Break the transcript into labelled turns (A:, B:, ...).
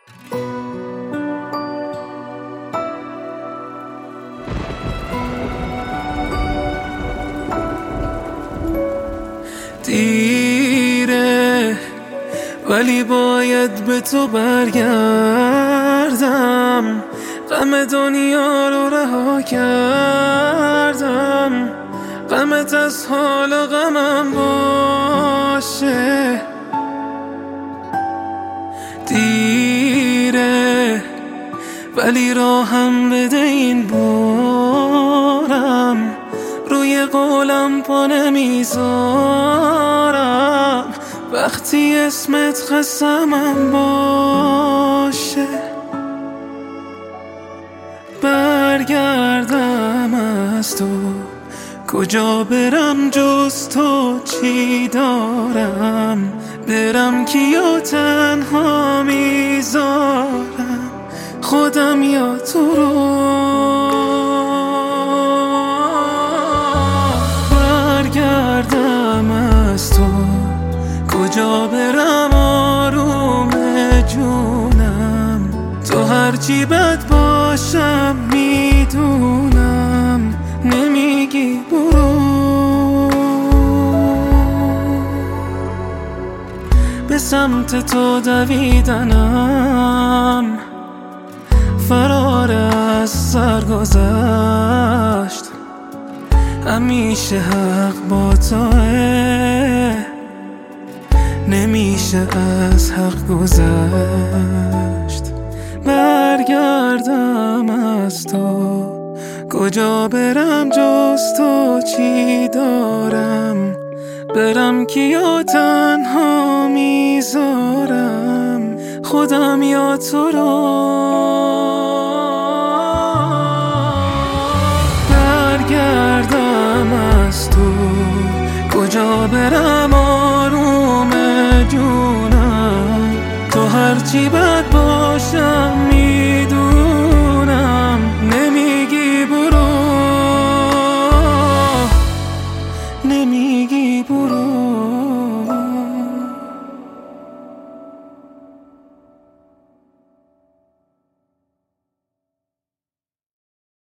A: دیره ولی باید به تو برگردم، غم دنیا رو رها کردم، غمت از حال و غمم باشه. دیره ولی راهم بده این بارم، روی قولم پا نمیذارم، وقتی اسمت قسمم باشه. برگردم از تو کجا برم جز تو، چی دارم برم کیا تنها میذارم، خودم یا تو رو. برگردم از تو کجا برم آروم جونم، تو هرچی بد باشم میدونم، نمیگی برو. به سمت تو دویدنم فرار از سرگذشت، همیشه حق با توه، نمیشه از حق گذشت. برگردم از تو کجا برم جز تو، چی دارم برم کیا تنها میذارم، خودم یا تو رو. برگردم از تو کجا برم آروم جونم، تو هرچی